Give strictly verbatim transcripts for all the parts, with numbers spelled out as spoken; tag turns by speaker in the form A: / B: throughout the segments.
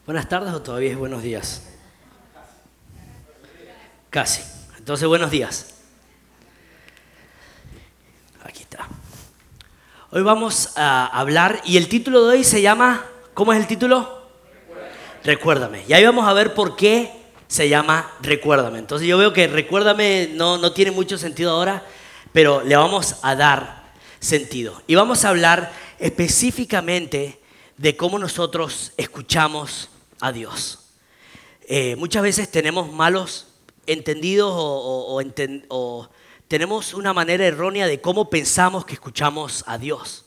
A: ¿Buenas tardes o todavía es buenos días? Casi. Entonces, buenos días. Aquí está. Hoy vamos a hablar y el título de hoy se llama, ¿cómo es el título? Recuérdame. Recuérdame. Y ahí vamos a ver por qué se llama Recuérdame. Entonces yo veo que Recuérdame no, no tiene mucho sentido ahora, pero le vamos a dar sentido. Y vamos a hablar específicamente de cómo nosotros escuchamos a Dios. Eh, muchas veces tenemos malos entendidos o, o, o, enten, o tenemos una manera errónea de cómo pensamos que escuchamos a Dios.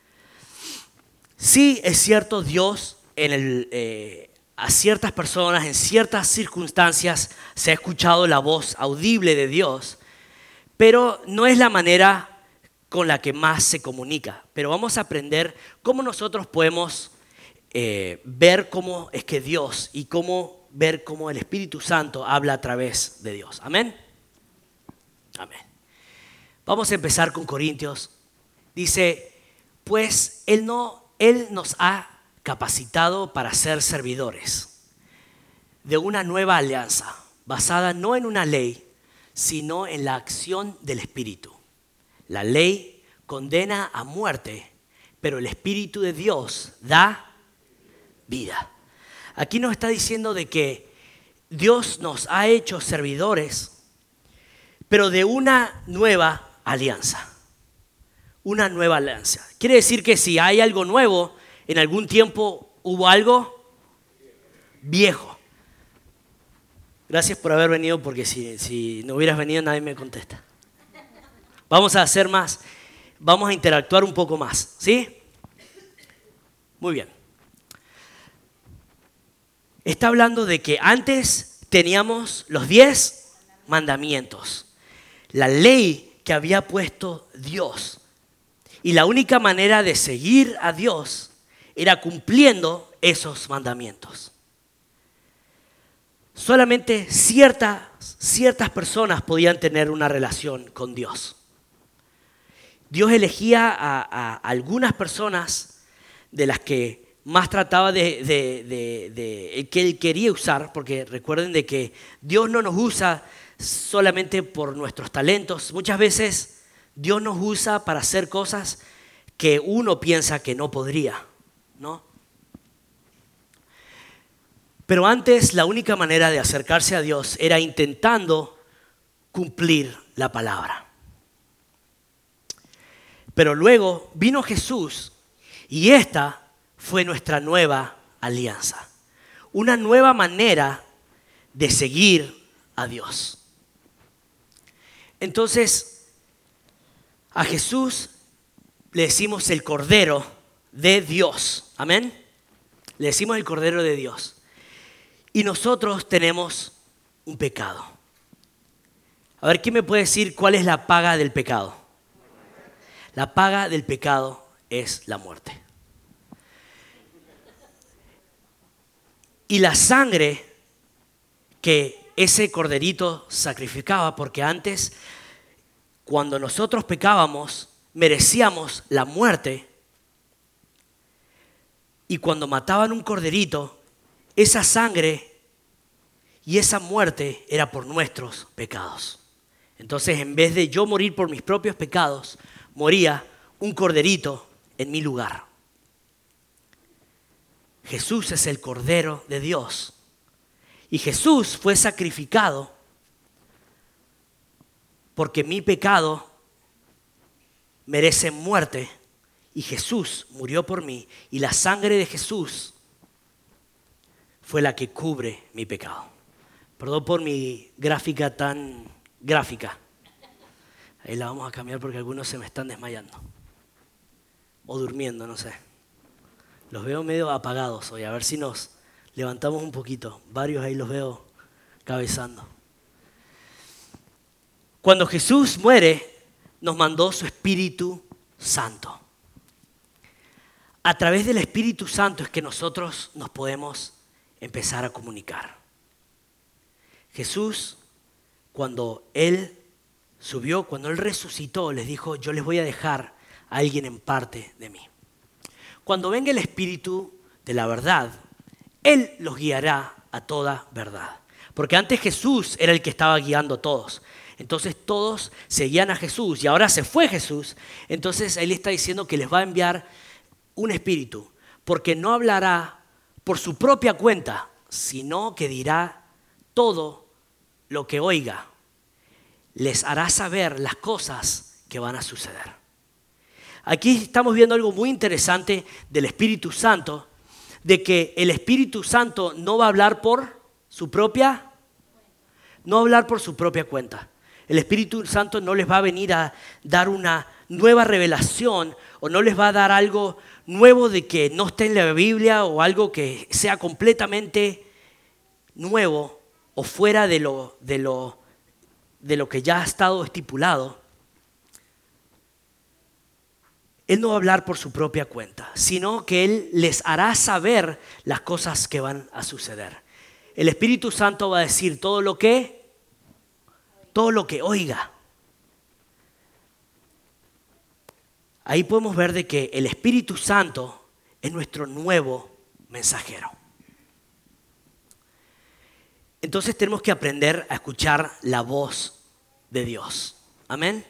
A: Sí, es cierto, Dios en el, eh, a ciertas personas, en ciertas circunstancias, se ha escuchado la voz audible de Dios, pero no es la manera con la que más se comunica. Pero vamos a aprender cómo nosotros podemos eh, ver cómo es que Dios y cómo ver cómo el Espíritu Santo habla a través de Dios. ¿Amén? Amén. Vamos a empezar con Corintios. Dice, pues Él, no, Él nos ha capacitado para ser servidores de una nueva alianza, basada no en una ley, sino en la acción del Espíritu. La ley condena a muerte, pero el Espíritu de Dios da vida. Aquí nos está diciendo de que Dios nos ha hecho servidores, pero de una nueva alianza. Una nueva alianza. Quiere decir que si hay algo nuevo, en algún tiempo hubo algo viejo. Gracias por haber venido, porque si, si no hubieras venido nadie me contesta. Vamos a hacer más, vamos a interactuar un poco más, ¿sí? Muy bien. Está hablando de que antes teníamos los diez mandamientos, la ley que había puesto Dios. Y la única manera de seguir a Dios era cumpliendo esos mandamientos. Solamente ciertas, ciertas personas podían tener una relación con Dios. Dios elegía a, a algunas personas de las que más trataba de, de, de, de que Él quería usar, porque recuerden de que Dios no nos usa solamente por nuestros talentos. Muchas veces Dios nos usa para hacer cosas que uno piensa que no podría, ¿no? Pero antes la única manera de acercarse a Dios era intentando cumplir la palabra. Pero luego vino Jesús y esta fue nuestra nueva alianza. Una nueva manera de seguir a Dios. Entonces, a Jesús le decimos el Cordero de Dios. Amén. Le decimos el Cordero de Dios. Y nosotros tenemos un pecado. A ver, ¿quién me puede decir cuál es la paga del pecado? La paga del pecado es la muerte. Y la sangre que ese corderito sacrificaba, porque antes, cuando nosotros pecábamos, merecíamos la muerte. Y cuando mataban un corderito, esa sangre y esa muerte era por nuestros pecados. Entonces, en vez de yo morir por mis propios pecados, moría un corderito en mi lugar. Jesús es el Cordero de Dios. Y Jesús fue sacrificado porque mi pecado merece muerte. Y Jesús murió por mí. Y la sangre de Jesús fue la que cubre mi pecado. Perdón por mi gráfica tan gráfica. Ahí la vamos a cambiar porque algunos se me están desmayando. O durmiendo, no sé. Los veo medio apagados hoy, a ver si nos levantamos un poquito. Varios ahí los veo cabezando. Cuando Jesús muere, nos mandó su Espíritu Santo. A través del Espíritu Santo es que nosotros nos podemos empezar a comunicar. Jesús, cuando Él subió, cuando Él resucitó, les dijo, yo les voy a dejar a alguien en parte de mí. Cuando venga el Espíritu de la verdad, Él los guiará a toda verdad. Porque antes Jesús era el que estaba guiando a todos. Entonces todos seguían a Jesús y ahora se fue Jesús. Entonces Él está diciendo que les va a enviar un espíritu. Porque no hablará por su propia cuenta, sino que dirá todo lo que oiga. Les hará saber las cosas que van a suceder. Aquí estamos viendo algo muy interesante del Espíritu Santo, de que el Espíritu Santo no va a hablar por su propia, no va a hablar por su propia cuenta. El Espíritu Santo no les va a venir a dar una nueva revelación o no les va a dar algo nuevo de que no esté en la Biblia o algo que sea completamente nuevo o fuera de lo, de lo, de lo que ya ha estado estipulado. Él no va a hablar por su propia cuenta, sino que Él les hará saber las cosas que van a suceder. El Espíritu Santo va a decir todo lo que, todo lo que oiga. Ahí podemos ver de que el Espíritu Santo es nuestro nuevo mensajero. Entonces tenemos que aprender a escuchar la voz de Dios. Amén.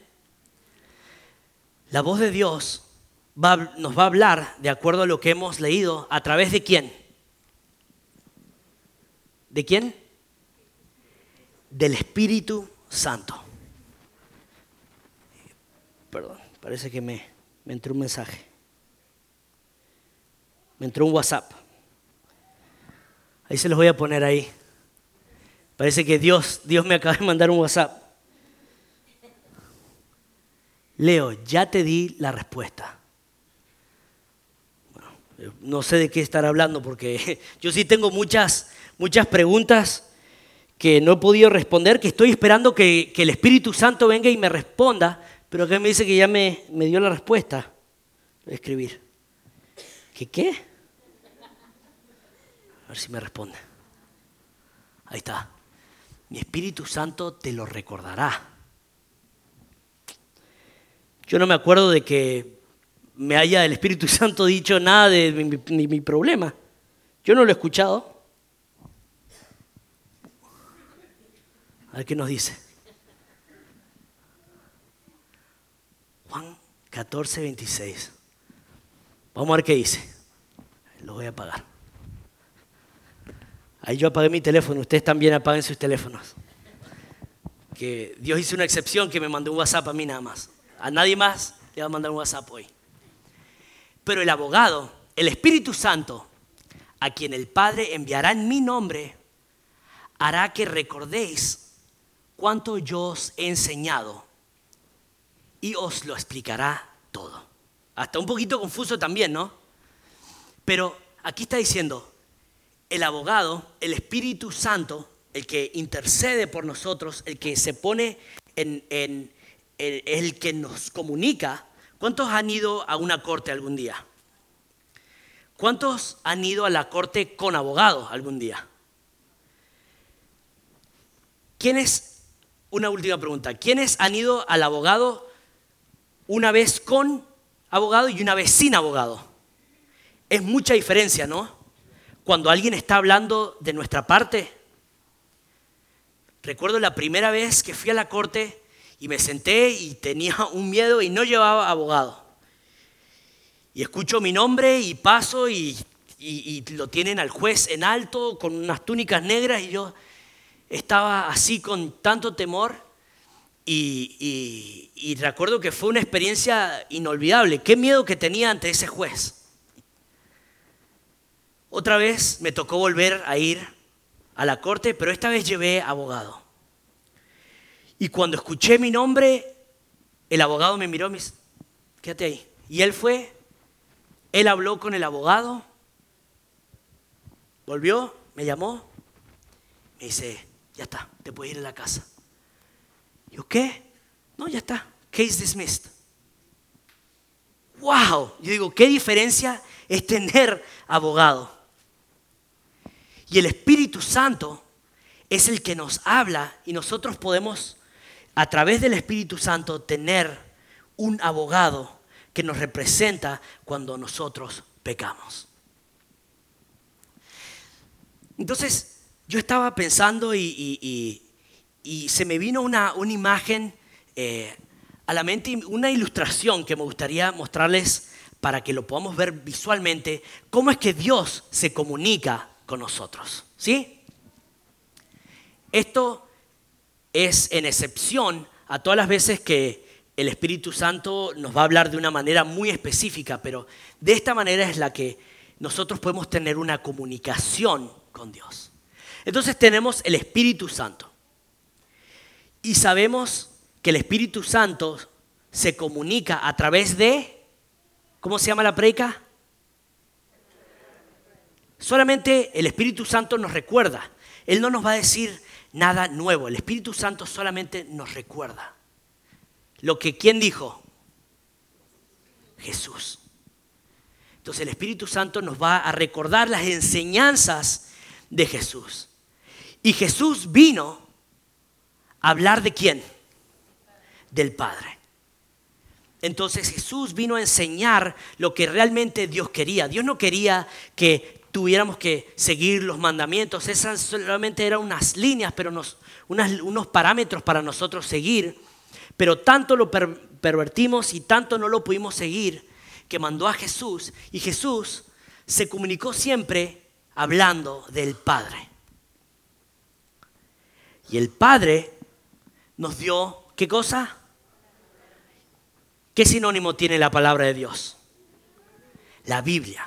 A: La voz de Dios va, nos va a hablar de acuerdo a lo que hemos leído. ¿A través de quién? ¿De quién? Del Espíritu Santo. Perdón, parece que me, me entró un mensaje. Me entró un WhatsApp. Ahí se los voy a poner ahí. Parece que Dios, Dios me acaba de mandar un WhatsApp. Leo, ya te di la respuesta. Bueno, no sé de qué estar hablando porque yo sí tengo muchas, muchas preguntas que no he podido responder, que estoy esperando que, que el Espíritu Santo venga y me responda, pero acá me dice que ya me, me dio la respuesta. Voy a escribir. ¿Qué qué? A ver si me responde. Ahí está. Mi Espíritu Santo te lo recordará. Yo no me acuerdo de que me haya el Espíritu Santo dicho nada de mi, mi, mi problema. Yo no lo he escuchado. A ver qué nos dice. Juan catorce, veintiséis. Vamos a ver qué dice. Lo voy a apagar. Ahí yo apagué mi teléfono. Ustedes también apaguen sus teléfonos. Que Dios hizo una excepción que me mandó un WhatsApp a mí nada más. A nadie más le va a mandar un WhatsApp hoy. Pero el abogado, el Espíritu Santo, a quien el Padre enviará en mi nombre, hará que recordéis cuánto yo os he enseñado y os lo explicará todo. Hasta un poquito confuso también, ¿no? Pero aquí está diciendo, el abogado, el Espíritu Santo, el que intercede por nosotros, el que se pone en... en El, el que nos comunica. ¿Cuántos han ido a una corte algún día? ¿Cuántos han ido a la corte con abogado algún día? ¿Quiénes, una última pregunta, ¿quiénes han ido al abogado una vez con abogado y una vez sin abogado? Es mucha diferencia, ¿no? Cuando alguien está hablando de nuestra parte. Recuerdo la primera vez que fui a la corte y me senté y tenía un miedo y no llevaba abogado. Y escucho mi nombre y paso y, y, y lo tienen al juez en alto con unas túnicas negras y yo estaba así con tanto temor y, y, y recuerdo que fue una experiencia inolvidable. Qué miedo que tenía ante ese juez. Otra vez me tocó volver a ir a la corte, pero esta vez llevé abogado. Y cuando escuché mi nombre, el abogado me miró y me dice, quédate ahí. Y él fue, él habló con el abogado, volvió, me llamó, me dice, ya está, te puedes ir a la casa. Yo, ¿qué? No, ya está, case dismissed. ¡Wow! Yo digo, ¿qué diferencia es tener abogado? Y el Espíritu Santo es el que nos habla y nosotros podemos, a través del Espíritu Santo, tener un abogado que nos representa cuando nosotros pecamos. Entonces yo estaba pensando y, y, y, y se me vino una, una imagen eh, a la mente, una ilustración que me gustaría mostrarles para que lo podamos ver visualmente, cómo es que Dios se comunica con nosotros, ¿sí? Esto es en excepción a todas las veces que el Espíritu Santo nos va a hablar de una manera muy específica, pero de esta manera es la que nosotros podemos tener una comunicación con Dios. Entonces tenemos el Espíritu Santo y sabemos que el Espíritu Santo se comunica a través de, ¿cómo se llama la predica? Solamente el Espíritu Santo nos recuerda. Él no nos va a decir nada nuevo. El Espíritu Santo solamente nos recuerda. Lo que, ¿quién dijo? Jesús. Entonces el Espíritu Santo nos va a recordar las enseñanzas de Jesús. Y Jesús vino a hablar ¿de quién? Del Padre. Entonces Jesús vino a enseñar lo que realmente Dios quería. Dios no quería que tuviéramos que seguir los mandamientos. Esas solamente eran unas líneas, pero nos, unas, unos parámetros para nosotros seguir. Pero tanto lo per, pervertimos y tanto no lo pudimos seguir que mandó a Jesús. Y Jesús se comunicó siempre hablando del Padre. Y el Padre nos dio, ¿qué cosa? ¿Qué sinónimo tiene la palabra de Dios? La Biblia.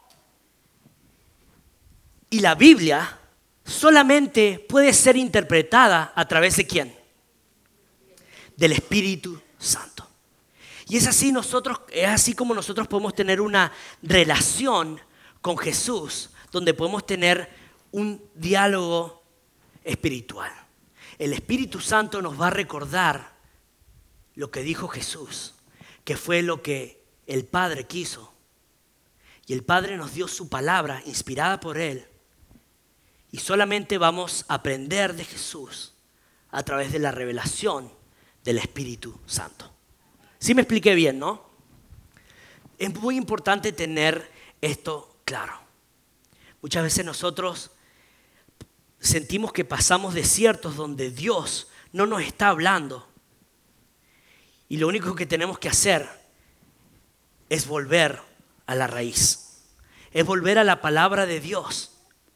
A: Y la Biblia solamente puede ser interpretada a través de ¿quién? Del Espíritu Santo. Y es así nosotros, es así como nosotros podemos tener una relación con Jesús, donde podemos tener un diálogo espiritual. El Espíritu Santo nos va a recordar lo que dijo Jesús, que fue lo que el Padre quiso. Y el Padre nos dio su palabra inspirada por Él. Y solamente vamos a aprender de Jesús a través de la revelación del Espíritu Santo. ¿Sí me expliqué bien, no? Es muy importante tener esto claro. Muchas veces nosotros sentimos que pasamos desiertos donde Dios no nos está hablando. Y lo único que tenemos que hacer es volver a la raíz. Es volver a la palabra de Dios.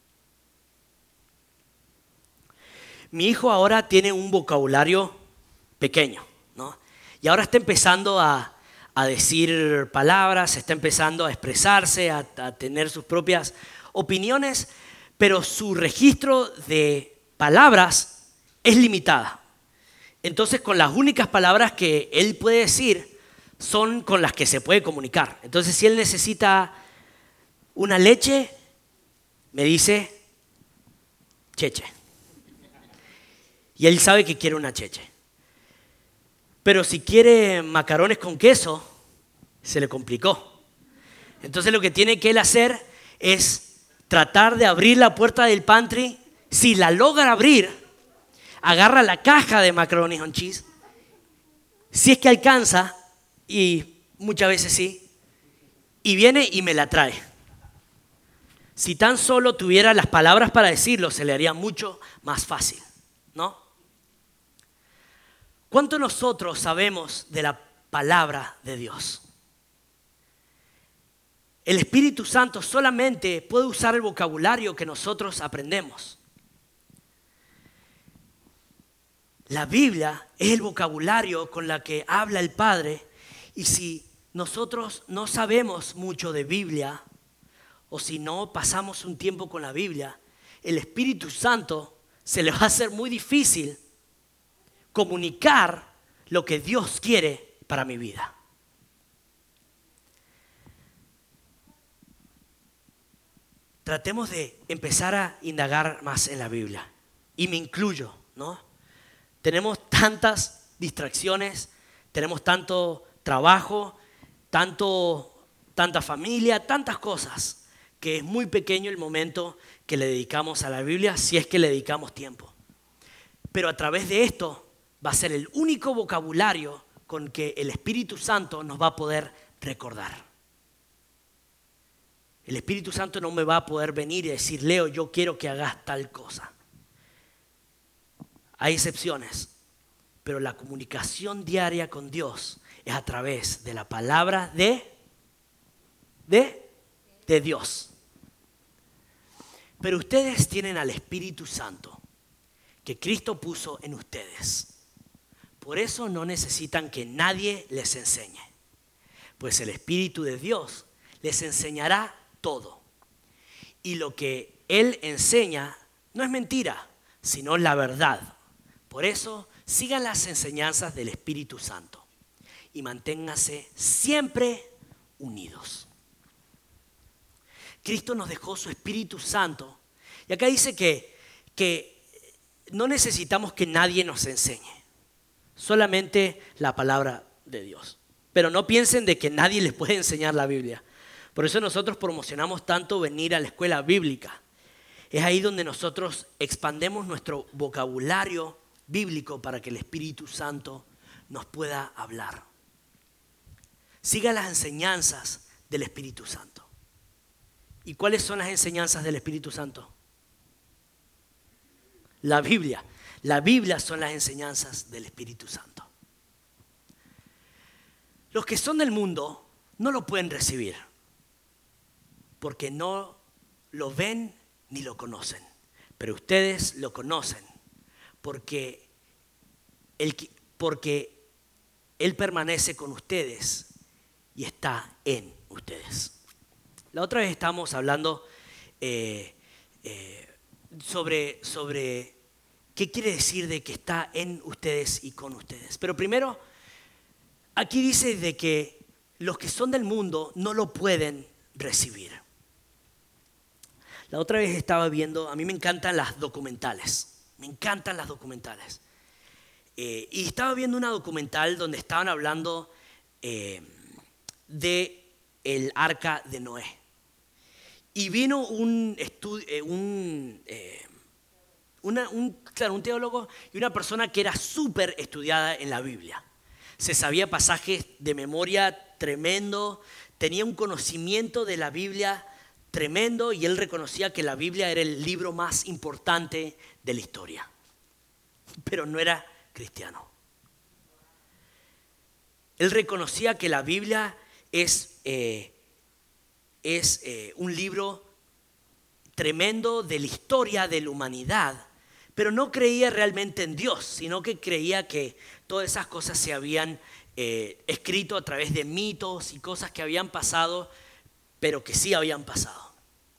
A: Mi hijo ahora tiene un vocabulario pequeño, ¿no? Y ahora está empezando a, a decir palabras, está empezando a expresarse, a, a tener sus propias opiniones, pero su registro de palabras es limitada. Entonces, con las únicas palabras que él puede decir son con las que se puede comunicar. Entonces, si él necesita una leche, me dice cheche. Y él sabe que quiere una cheche. Pero si quiere macarrones con queso, se le complicó. Entonces, lo que tiene que él hacer es tratar de abrir la puerta del pantry. Si la logra abrir, agarra la caja de macaroni con cheese, si es que alcanza, y muchas veces sí, y viene y me la trae. Si tan solo tuviera las palabras para decirlo, se le haría mucho más fácil, ¿no? ¿Cuánto nosotros sabemos de la palabra de Dios? El Espíritu Santo solamente puede usar el vocabulario que nosotros aprendemos. La Biblia es el vocabulario con la que habla el Padre, y si nosotros no sabemos mucho de Biblia o si no pasamos un tiempo con la Biblia, el Espíritu Santo se le va a hacer muy difícil comunicar lo que Dios quiere para mi vida. Tratemos de empezar a indagar más en la Biblia, y me incluyo, ¿no? Tenemos tantas distracciones, tenemos tanto trabajo, tanto, tanta familia, tantas cosas, que es muy pequeño el momento que le dedicamos a la Biblia, si es que le dedicamos tiempo. Pero a través de esto va a ser el único vocabulario con que el Espíritu Santo nos va a poder recordar. El Espíritu Santo no me va a poder venir y decir, Leo, yo quiero que hagas tal cosa. Hay excepciones, pero la comunicación diaria con Dios es a través de la palabra de, de, de Dios. Pero ustedes tienen al Espíritu Santo que Cristo puso en ustedes. Por eso no necesitan que nadie les enseñe, pues el Espíritu de Dios les enseñará todo. Y lo que Él enseña no es mentira, sino la verdad. Por eso sigan las enseñanzas del Espíritu Santo y manténganse siempre unidos. Cristo nos dejó su Espíritu Santo y acá dice que, que no necesitamos que nadie nos enseñe, solamente la palabra de Dios. Pero no piensen de que nadie les puede enseñar la Biblia. Por eso nosotros promocionamos tanto venir a la escuela bíblica. Es ahí donde nosotros expandemos nuestro vocabulario bíblico para que el Espíritu Santo nos pueda hablar. Siga las enseñanzas del Espíritu Santo. ¿Y cuáles son las enseñanzas del Espíritu Santo? La Biblia. La Biblia son las enseñanzas del Espíritu Santo. Los que son del mundo no lo pueden recibir porque no lo ven ni lo conocen. Pero ustedes lo conocen porque él, porque él permanece con ustedes y está en ustedes. La otra vez estábamos hablando eh, eh, sobre, sobre qué quiere decir de que está en ustedes y con ustedes. Pero primero, aquí dice de que los que son del mundo no lo pueden recibir. La otra vez estaba viendo, a mí me encantan las documentales, me encantan las documentales. Eh, y estaba viendo una documental donde estaban hablando eh, de el arca de Noé. Y vino un, estu- eh, un, eh, una, un, claro, un teólogo y una persona que era súper estudiada en la Biblia. Se sabía pasajes de memoria tremendo, tenía un conocimiento de la Biblia tremendo y él reconocía que la Biblia era el libro más importante de la historia. Pero no era cristiano. Él reconocía que la Biblia es, eh, es eh, un libro tremendo de la historia de la humanidad, pero no creía realmente en Dios, sino que creía que todas esas cosas se habían eh, escrito a través de mitos y cosas que habían pasado, pero que sí habían pasado.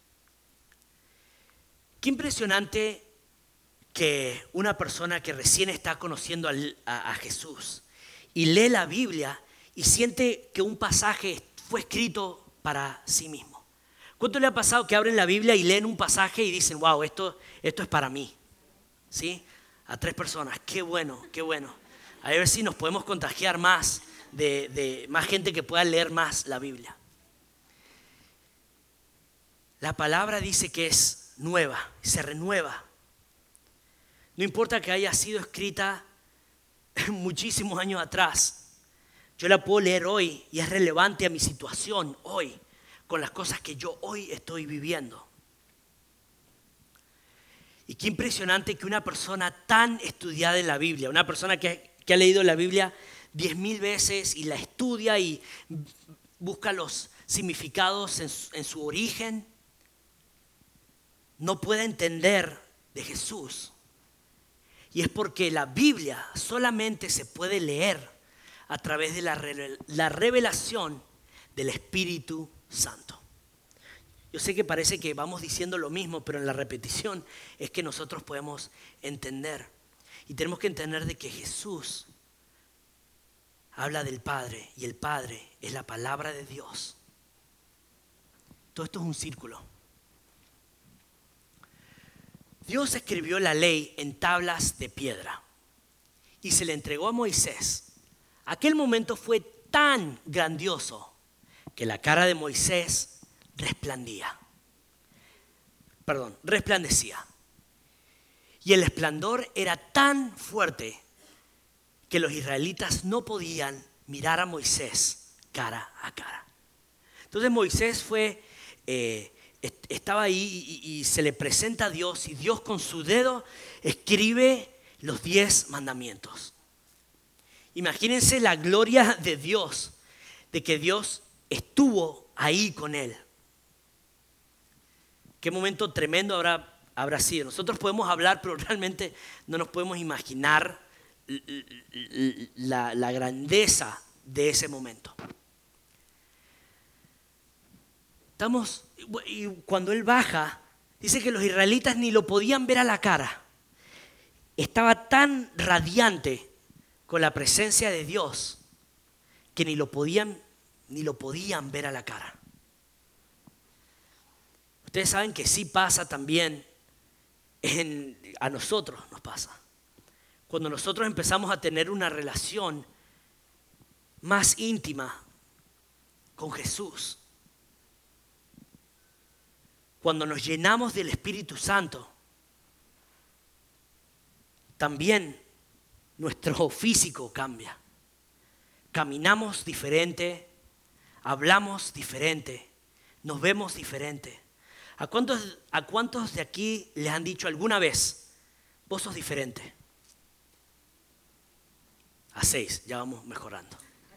A: Qué impresionante que una persona que recién está conociendo a, a, a Jesús y lee la Biblia y siente que un pasaje fue escrito para sí mismo. ¿Cuánto le ha pasado que abren la Biblia y leen un pasaje y dicen, wow, esto, esto es para mí? ¿Sí? A tres personas, qué bueno, qué bueno. A ver si nos podemos contagiar más de, de más gente que pueda leer más la Biblia. La palabra dice que es nueva, se renueva. No importa que haya sido escrita muchísimos años atrás, yo la puedo leer hoy y es relevante a mi situación hoy, con las cosas que yo hoy estoy viviendo. Y qué impresionante que una persona tan estudiada en la Biblia, una persona que, que ha leído la Biblia diez mil veces y la estudia y busca los significados en su, en su origen, no pueda entender de Jesús. Y es porque la Biblia solamente se puede leer a través de la, re- la revelación del Espíritu Santo. Yo sé que parece que vamos diciendo lo mismo, pero en la repetición es que nosotros podemos entender. Y tenemos que entender de que Jesús habla del Padre y el Padre es la palabra de Dios. Todo esto es un círculo. Dios escribió la ley en tablas de piedra y se le entregó a Moisés. Aquel momento fue tan grandioso que la cara de Moisés resplandía. Perdón, resplandecía. Y el esplendor era tan fuerte que los israelitas no podían mirar a Moisés cara a cara. Entonces Moisés fue eh, estaba ahí y, y se le presenta a Dios y Dios con su dedo escribe los diez mandamientos. Imagínense la gloria de Dios, de que Dios estuvo ahí con él. Qué momento tremendo habrá, habrá sido. Nosotros podemos hablar, pero realmente no nos podemos imaginar la, la grandeza de ese momento. Estamos, y cuando él baja, dice que los israelitas ni lo podían ver a la cara. Estaba tan radiante con la presencia de Dios que ni lo podían, ni lo podían ver a la cara. Ustedes saben que sí pasa también, en, a nosotros nos pasa. Cuando nosotros empezamos a tener una relación más íntima con Jesús, cuando nos llenamos del Espíritu Santo, también nuestro físico cambia. Caminamos diferente, hablamos diferente, nos vemos diferente. ¿A cuántos, a cuántos de aquí les han dicho alguna vez, vos sos diferente? A seis, ya vamos mejorando.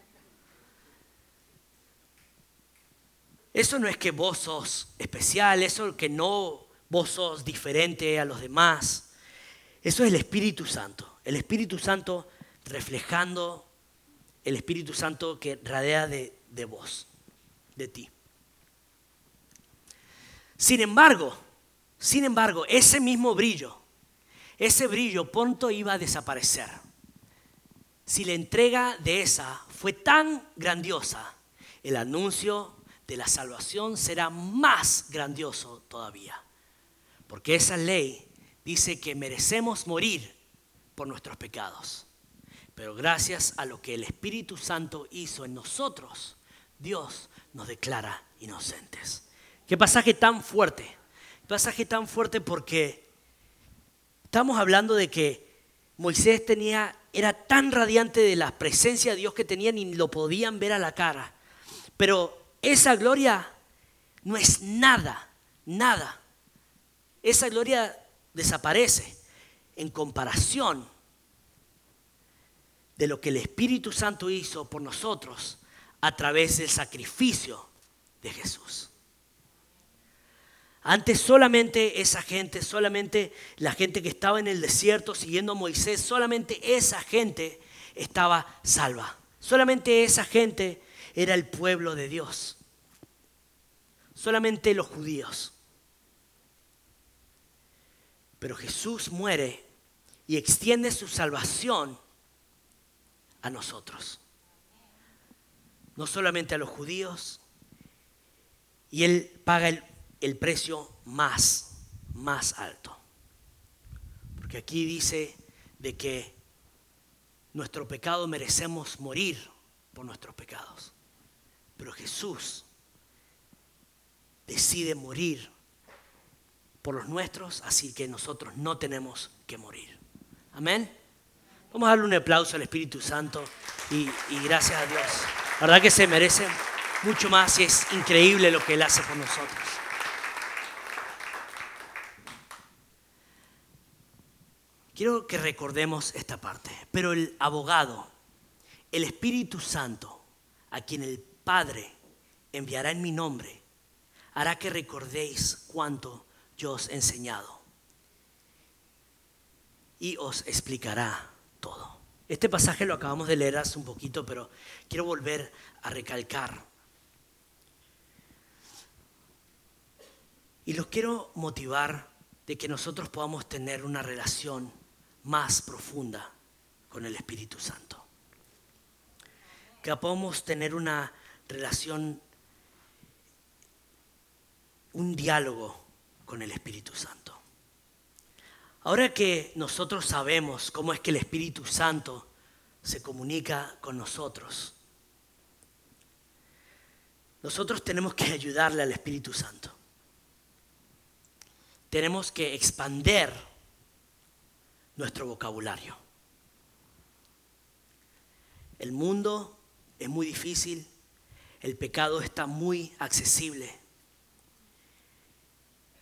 A: Eso no es que vos sos especial, eso que no vos sos diferente a los demás. Eso es el Espíritu Santo. El Espíritu Santo reflejando el Espíritu Santo que radea de, de vos, de ti. Sin embargo, sin embargo, ese mismo brillo, ese brillo pronto iba a desaparecer. Si la entrega de esa fue tan grandiosa, el anuncio de la salvación será más grandioso todavía. Porque esa ley dice que merecemos morir por nuestros pecados. Pero gracias a lo que el Espíritu Santo hizo en nosotros, Dios nos declara inocentes. Qué pasaje tan fuerte. Pasaje tan fuerte porque estamos hablando de que Moisés tenía, era tan radiante de la presencia de Dios que tenía ni lo podían ver a la cara. Pero esa gloria no es nada, nada. Esa gloria desaparece en comparación de lo que el Espíritu Santo hizo por nosotros a través del sacrificio de Jesús. Antes solamente esa gente, solamente la gente que estaba en el desierto siguiendo a Moisés, solamente esa gente estaba salva. Solamente esa gente era el pueblo de Dios. Solamente los judíos. Pero Jesús muere y extiende su salvación a nosotros. No solamente a los judíos. Y Él paga el, el precio más, más alto. Porque aquí dice de que nuestro pecado merecemos morir por nuestros pecados. Pero Jesús decide morir por los nuestros, así que nosotros no tenemos que morir. Amén. Vamos a darle un aplauso al Espíritu Santo y, y gracias a Dios. La verdad que se merece mucho más y es increíble lo que Él hace por nosotros. Quiero que recordemos esta parte. Pero el abogado, el Espíritu Santo, a quien el Padre enviará en mi nombre, hará que recordéis cuanto yo os he enseñado y os explicará todo. Este pasaje lo acabamos de leer hace un poquito, pero quiero volver a recalcar. Y los quiero motivar de que nosotros podamos tener una relación más profunda con el Espíritu Santo. Que podamos tener una relación, un diálogo con el Espíritu Santo. Ahora que nosotros sabemos cómo es que el Espíritu Santo se comunica con nosotros, nosotros tenemos que ayudarle al Espíritu Santo. Tenemos que expander nuestro vocabulario. El mundo es muy difícil, el pecado está muy accesible.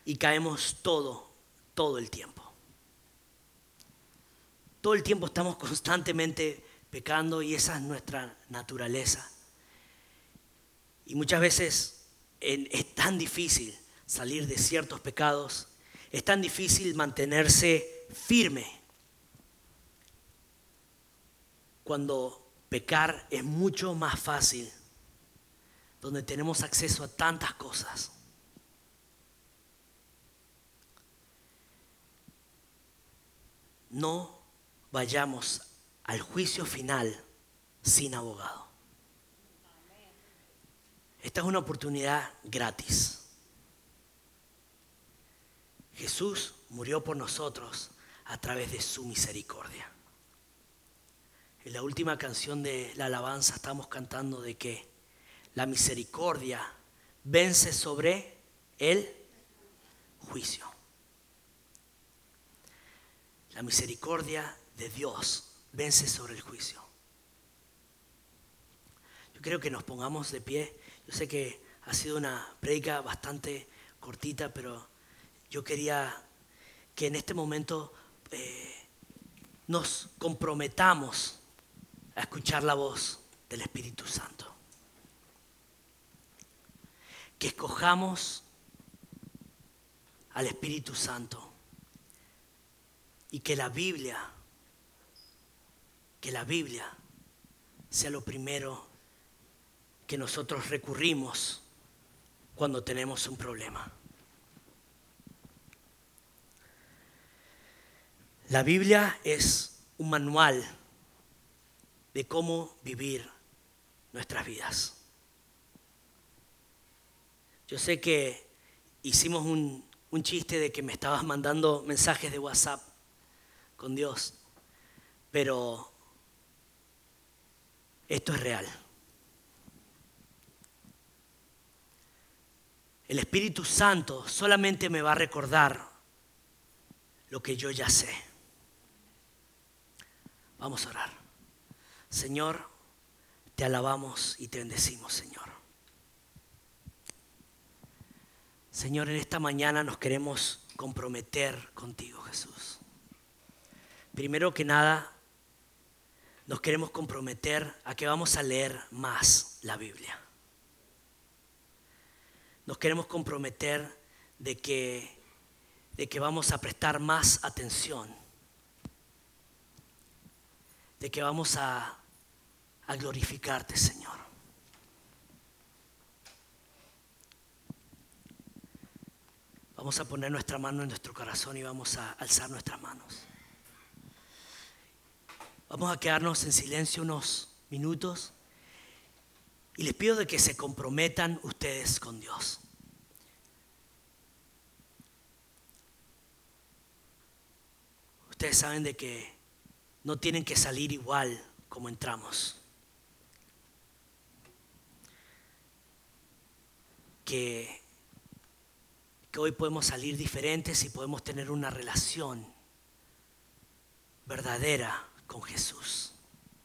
A: y caemos todo, todo el tiempo. Todo el tiempo estamos constantemente pecando y esa es nuestra naturaleza. Y muchas veces es tan difícil salir de ciertos pecados, es tan difícil mantenerse firme cuando pecar es mucho más fácil, donde tenemos acceso a tantas cosas. No vayamos al juicio final sin abogado. Esta es una oportunidad gratis. Jesús murió por nosotros a través de su misericordia. En la última canción de la alabanza estamos cantando de que la misericordia vence sobre el juicio. La misericordia de Dios vence sobre el juicio. Yo creo que nos pongamos de pie. Yo sé que ha sido una prédica bastante cortita, pero yo quería que en este momento eh, nos comprometamos a escuchar la voz del Espíritu Santo. Que escojamos al Espíritu Santo y que la Biblia, que la Biblia sea lo primero que nosotros recurrimos cuando tenemos un problema. La Biblia es un manual de cómo vivir nuestras vidas. Yo sé que hicimos un, un chiste de que me estabas mandando mensajes de WhatsApp con Dios, pero esto es real. El Espíritu Santo solamente me va a recordar lo que yo ya sé. Vamos a orar. Señor, te alabamos y te bendecimos, Señor. Señor, en esta mañana nos queremos comprometer contigo, Jesús. Primero que nada, nos queremos comprometer a que vamos a leer más la Biblia. Nos queremos comprometer de que, de que vamos a prestar más atención, de que vamos a, a glorificarte, Señor. Vamos a poner nuestra mano en nuestro corazón y vamos a alzar nuestras manos. Vamos a quedarnos en silencio unos minutos y les pido de que se comprometan ustedes con Dios. Ustedes saben de que no tienen que salir igual como entramos. Que, que hoy podemos salir diferentes y podemos tener una relación verdadera con Jesús.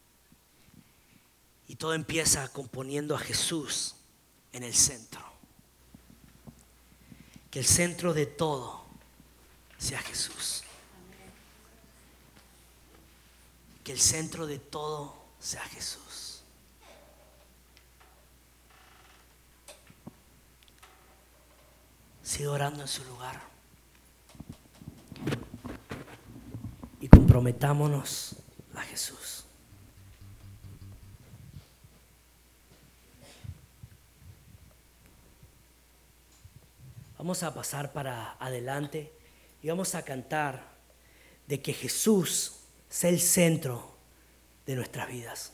A: Y todo empieza con poniendo a Jesús en el centro. Que el centro de todo sea Jesús. Que el centro de todo sea Jesús. Siga orando en su lugar. Y comprometámonos a Jesús. Vamos a pasar para adelante y vamos a cantar de que Jesús sea el centro de nuestras vidas.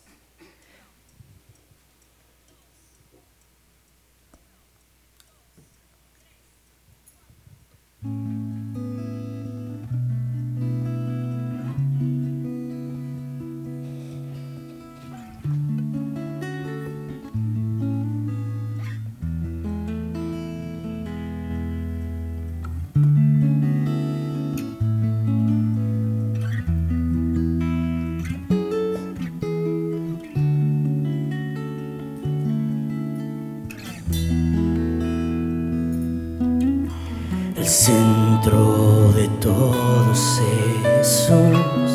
A: El centro de todo es Jesús.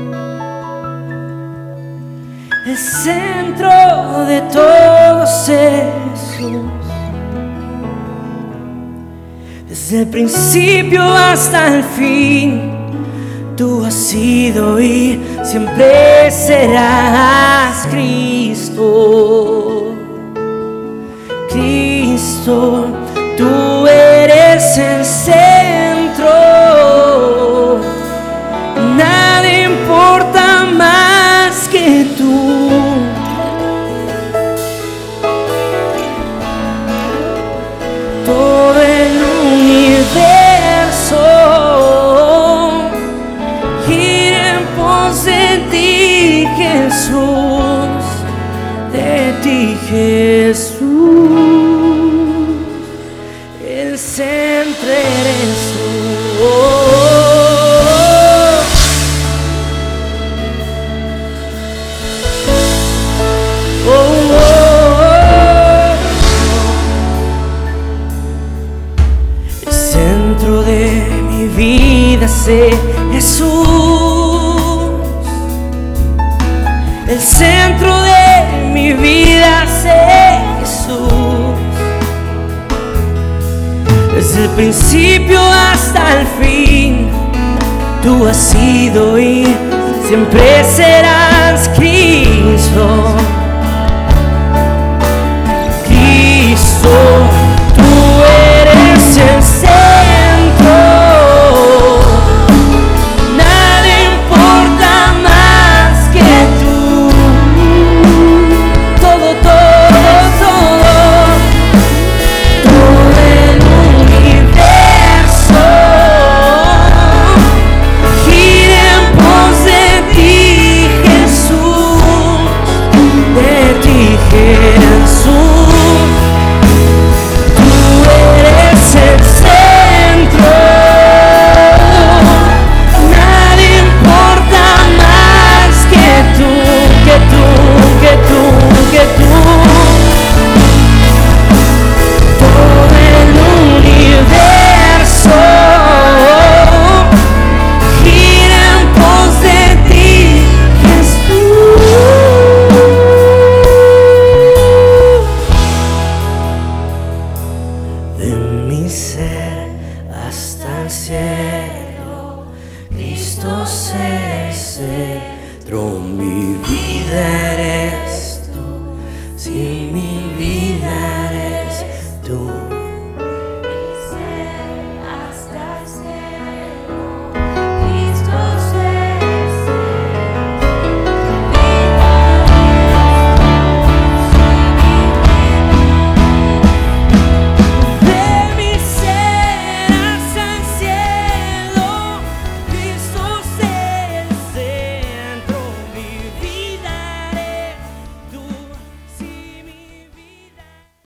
A: El centro de todo es Jesús. Desde el principio hasta el fin, tú has sido y siempre serás Cristo. Cristo, tú eres el centro. Nada importa más que tú. Todo el universo gira en pos de ti, Jesús, de ti, Jesús. El centro eres tú. Oh, oh, oh, oh. El centro de mi vida es Jesús. El centro de mi vida es Jesús. Desde el principio hasta el fin, tú has sido y siempre serás Cristo. Cristo, tú eres el centro. Nada importa más que tú. Todo, todo, todo. Todo el universo gira en pos de ti, Jesús. De ti, Jesús. Tú eres el centro. Nada importa más que tú, que tú, que tú, que tú. Todo el universo gira en pos de ti, Jesús. De mi ser hasta el cielo, Cristo es el centro. Mi vida eres